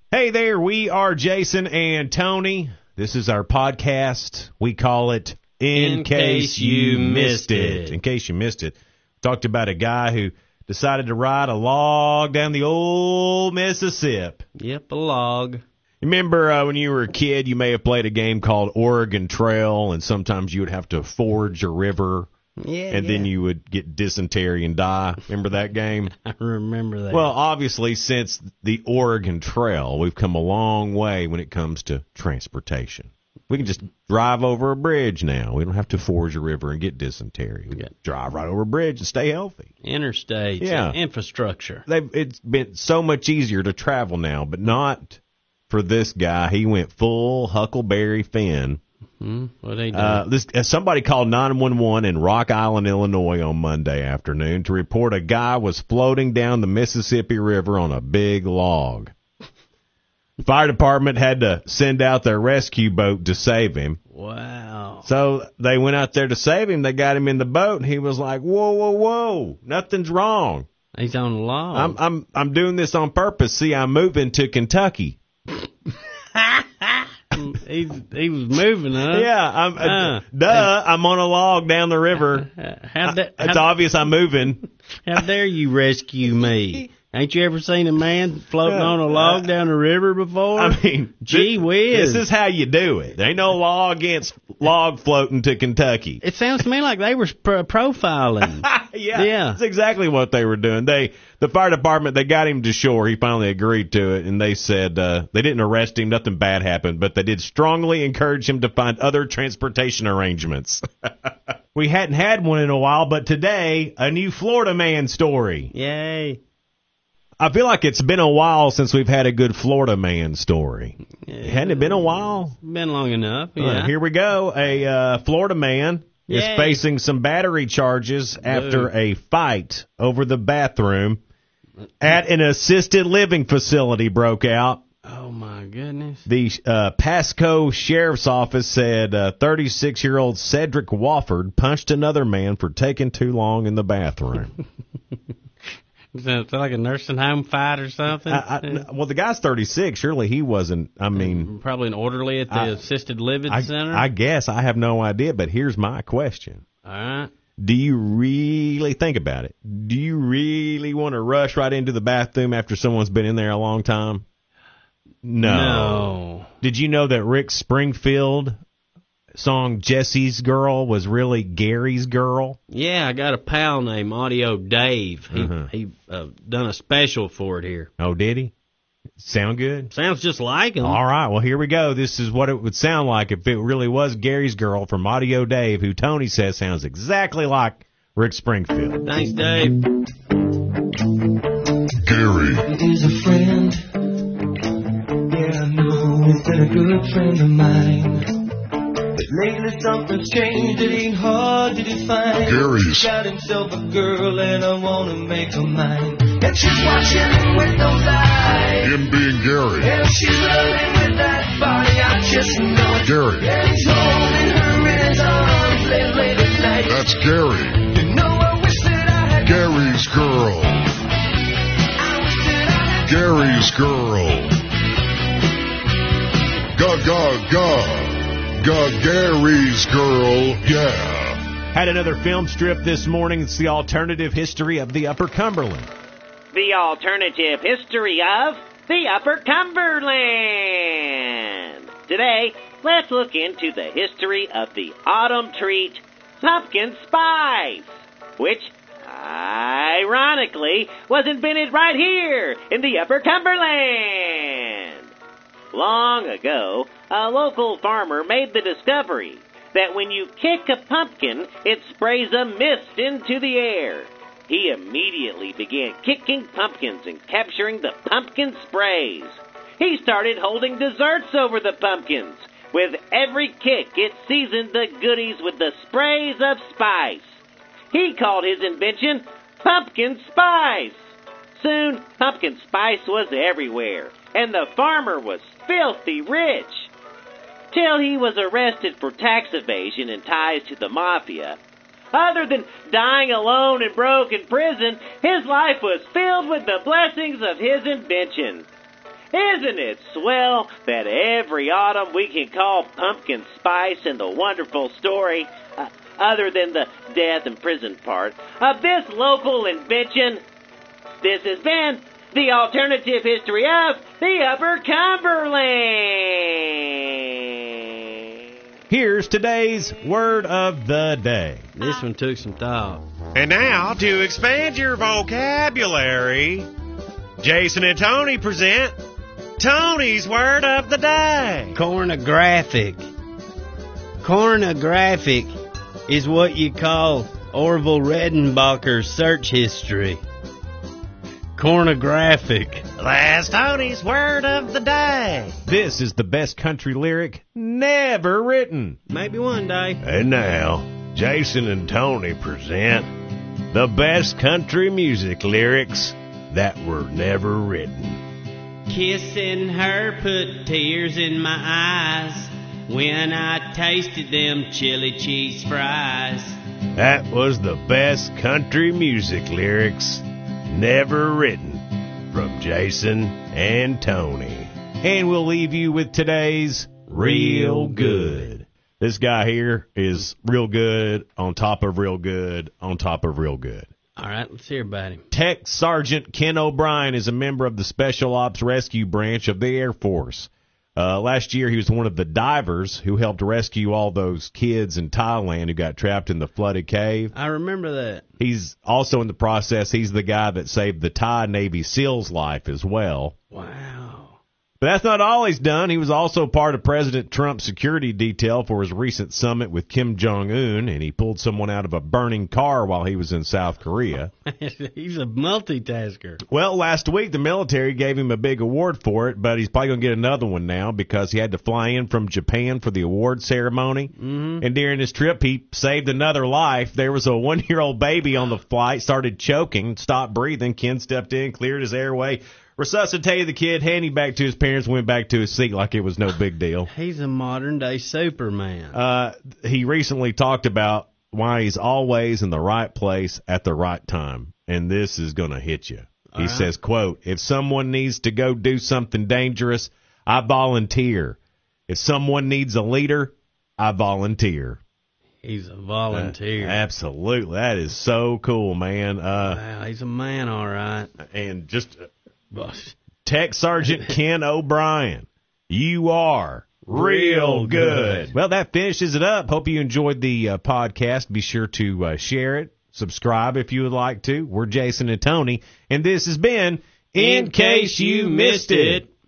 Hey there, we are Jason and Tony. This is our podcast. We call it In Case You Missed It. In case you missed it, talked about a guy who decided to ride a log down the old Mississippi. Yep, a log. Remember when you were a kid, you may have played a game called Oregon Trail, and sometimes you would have to forge a river. Yeah, then you would get dysentery and die. Remember that game? I remember that. Well, obviously, since the Oregon Trail, we've come a long way when it comes to transportation. We can just drive over a bridge now. We don't have to forge a river and get dysentery. We can drive right over a bridge and stay healthy. Interstates, infrastructure. It's been so much easier to travel now, but not for this guy. He went full Huckleberry Finn. What they do? Somebody called 911 in Rock Island, Illinois on Monday afternoon to report a guy was floating down the Mississippi River on a big log. The fire department had to send out their rescue boat to save him. Wow. So they went out there to save him. They got him in the boat, and he was like, whoa, whoa, whoa, nothing's wrong. He's on the log. I'm doing this on purpose. See, I'm moving to Kentucky. He was moving, huh? Yeah, I'm on a log down the river. It's obvious I'm moving. How dare you rescue me? Ain't you ever seen a man floating on a log down the river before? I mean, gee whiz. This is how you do it. There ain't no law against log floating to Kentucky. It sounds to me like they were profiling. Yeah, that's exactly what they were doing. The fire department, they got him to shore. He finally agreed to it, and they said they didn't arrest him. Nothing bad happened, but they did strongly encourage him to find other transportation arrangements. We hadn't had one in a while, but today, a new Florida man story. Yay. I feel like it's been a while since we've had a good Florida man story. Hadn't it been a while? Been long enough, yeah. Here we go. A Florida man is facing some battery charges after a fight over the bathroom at an assisted living facility broke out. Oh, my goodness. The Pasco Sheriff's Office said 36-year-old Cedric Wofford punched another man for taking too long in the bathroom. Is that like a nursing home fight or something? Well, the guy's 36. Surely he wasn't, probably an orderly at the assisted living center? I guess. I have no idea, but here's my question. All right. Do you really think about it? Do you really want to rush right into the bathroom after someone's been in there a long time? No. Did you know that Rick Springfield song Jesse's Girl was really Gary's Girl? Yeah, I got a pal named Audio Dave. He done a special for it here. Oh, did he? Sound good? Sounds just like him. All right, well, here we go. This is what it would sound like if it really was Gary's Girl from Audio Dave, who Tony says sounds exactly like Rick Springfield. Thanks, Dave. Gary is a friend. Yeah, I know he's been a good friend of mine. Lately something's changed, it ain't hard to define. Gary's got himself a girl and I wanna make her mine. And she's watching him with those eyes. Him being Gary. And she's loving with that body, I just know it. Gary. And he's holding her in his arms late at night. That's Gary. You know I wish that I had Gary's girl. I wish that I had Gary's girl. Ga. Gary's girl, yeah. Had another film strip this morning. It's the alternative history of the Upper Cumberland. The alternative history of the Upper Cumberland. Today, let's look into the history of the autumn treat, pumpkin spice, which, ironically, was invented right here in the Upper Cumberland. Long ago, a local farmer made the discovery that when you kick a pumpkin, it sprays a mist into the air. He immediately began kicking pumpkins and capturing the pumpkin sprays. He started holding desserts over the pumpkins. With every kick, it seasoned the goodies with the sprays of spice. He called his invention pumpkin spice. Soon, pumpkin spice was everywhere, and the farmer was filthy rich. Till he was arrested for tax evasion and ties to the mafia. Other than dying alone and broke in prison, his life was filled with the blessings of his invention. Isn't it swell that every autumn we can call pumpkin spice in the wonderful story, other than the death and prison part, of this local invention? This has been the alternative history of the Upper Cumberland. Here's today's word of the day. This one took some thought. And now, to expand your vocabulary, Jason and Tony present Tony's Word of the Day. Cornographic. Cornographic is what you call Orville Redenbacher's search history. Cornographic. That's Tony's Word of the Day. This is the best country lyric never written. Maybe one day. And now, Jason and Tony present the best country music lyrics that were never written. Kissing her put tears in my eyes when I tasted them chili cheese fries. That was the best country music lyrics never written from Jason and Tony. And we'll leave you with today's Real Good. This guy here is real good on top of real good on top of real good. All right, let's hear about him. Tech Sergeant Ken O'Brien is a member of the Special Ops Rescue Branch of the Air Force. Last year, he was one of the divers who helped rescue all those kids in Thailand who got trapped in the flooded cave. I remember that. He's also in the process, he's the guy that saved the Thai Navy SEAL's life as well. Wow. But that's not all he's done. He was also part of President Trump's security detail for his recent summit with Kim Jong-un, and he pulled someone out of a burning car while he was in South Korea. He's a multitasker. Well, last week the military gave him a big award for it, but he's probably going to get another one now because he had to fly in from Japan for the award ceremony. Mm-hmm. And during his trip, he saved another life. There was a 1-year-old baby on the flight, started choking, stopped breathing. Ken stepped in, cleared his airway, resuscitated the kid, handed him back to his parents, went back to his seat like it was no big deal. He's a modern-day Superman. He recently talked about why he's always in the right place at the right time, and this is going to hit you. He says, quote, "If someone needs to go do something dangerous, I volunteer. If someone needs a leader, I volunteer." He's a volunteer. Absolutely. That is so cool, man. Wow, he's a man, all right. And just... Tech Sergeant Ken O'Brien, you are real good. Well, that finishes it up. Hope you enjoyed the podcast. Be sure to share it, subscribe if you would like to. We're Jason and Tony, and this has been In Case You Missed It.